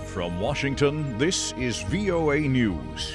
From Washington, this is VOA News.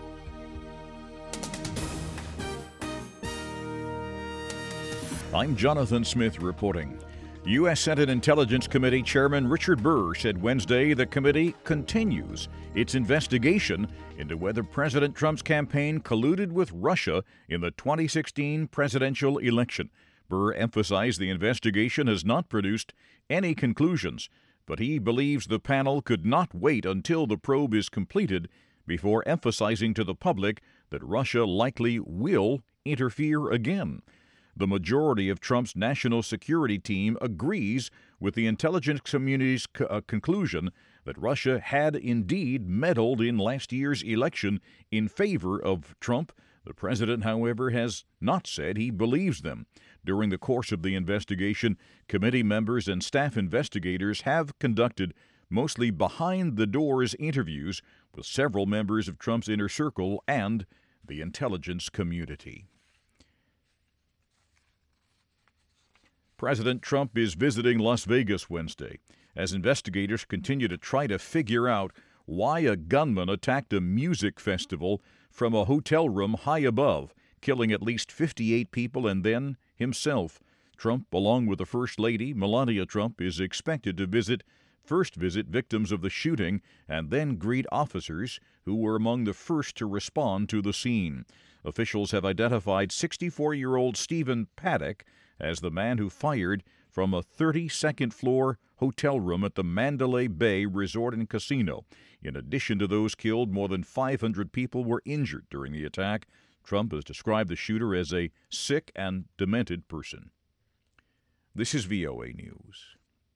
I'm Jonathan Smith reporting. U.S. Senate Intelligence Committee Chairman Richard Burr said Wednesday the committee continues its investigation into whether President Trump's campaign colluded with Russia in the 2016 presidential election. Burr emphasized the investigation has not produced any conclusions, but he believes the panel could not wait until the probe is completed before emphasizing to the public that Russia likely will interfere again. The majority of Trump's national security team agrees with the intelligence community's conclusion that Russia had indeed meddled in last year's election in favor of Trump. The president, however, has not said he believes them. During the course of the investigation, committee members and staff investigators have conducted mostly behind-the-doors interviews with several members of Trump's inner circle and the intelligence community. President Trump is visiting Las Vegas Wednesday as investigators continue to try to figure out why a gunman attacked a music festival from a hotel room high above, killing at least 58 people and then himself. Trump, along with the First Lady, Melania Trump, is expected to first visit victims of the shooting and then greet officers who were among the first to respond to the scene. Officials have identified 64-year-old Stephen Paddock as the man who fired from a 32nd floor hotel room at the Mandalay Bay Resort and Casino. In addition to those killed, more than 500 people were injured during the attack. Trump has described the shooter as a sick and demented person. This is VOA News.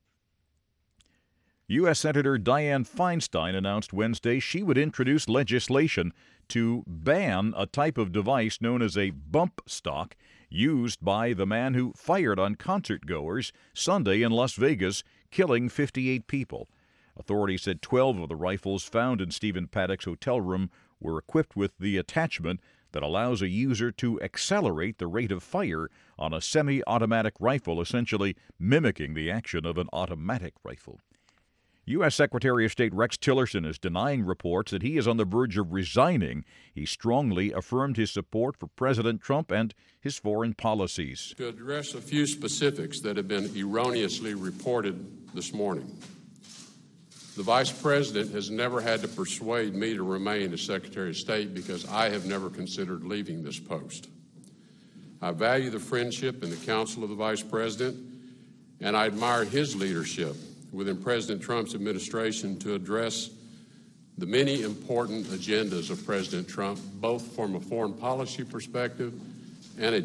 U.S. Senator Dianne Feinstein announced Wednesday she would introduce legislation to ban a type of device known as a bump stock used by the man who fired on concertgoers Sunday in Las Vegas, killing 58 people. Authorities said 12 of the rifles found in Stephen Paddock's hotel room were equipped with the attachment that allows a user to accelerate the rate of fire on a semi-automatic rifle, essentially mimicking the action of an automatic rifle. U.S. Secretary of State Rex Tillerson is denying reports that he is on the verge of resigning. He strongly affirmed his support for President Trump and his foreign policies. To address a few specifics that have been erroneously reported this morning. The Vice President has never had to persuade me to remain as Secretary of State because I have never considered leaving this post. I value the friendship and the counsel of the Vice President, and I admire his leadership within President Trump's administration to address the many important agendas of President Trump, both from a foreign policy perspective and a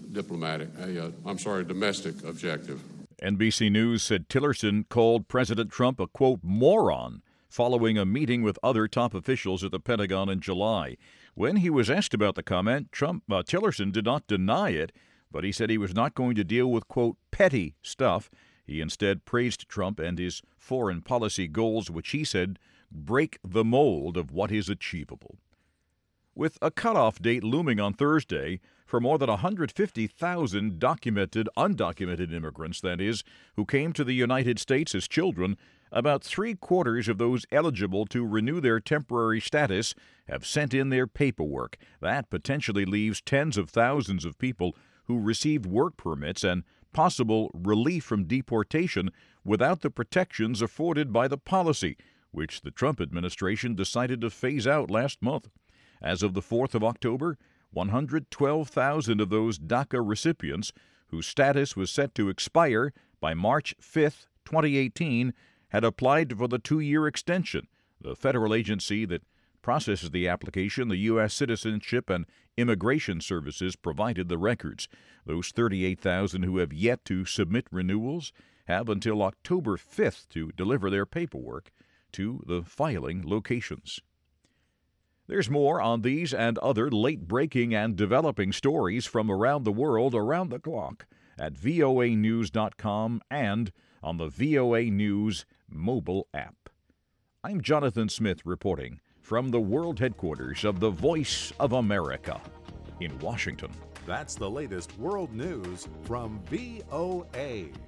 domestic objective. NBC News said Tillerson called President Trump a, quote, moron, following a meeting with other top officials at the Pentagon in July. When he was asked about the comment, Tillerson did not deny it, but he said he was not going to deal with, quote, petty stuff. He instead praised Trump and his foreign policy goals, which he said break the mold of what is achievable. With a cutoff date looming on Thursday for more than 150,000 undocumented immigrants, that is, who came to the United States as children, about 3/4 of those eligible to renew their temporary status have sent in their paperwork. That potentially leaves tens of thousands of people who received work permits and possible relief from deportation without the protections afforded by the policy, which the Trump administration decided to phase out last month. As of the 4th of October, 112,000 of those DACA recipients whose status was set to expire by March 5, 2018, had applied for the 2-year extension. The federal agency that processes the application, the U.S. Citizenship and Immigration Services, provided the records. Those 38,000 who have yet to submit renewals have until October 5th to deliver their paperwork to the filing locations. There's more on these and other late-breaking and developing stories from around the world around the clock at voanews.com and on the VOA News mobile app. I'm Jonathan Smith reporting from the world headquarters of the Voice of America in Washington. That's the latest world news from VOA.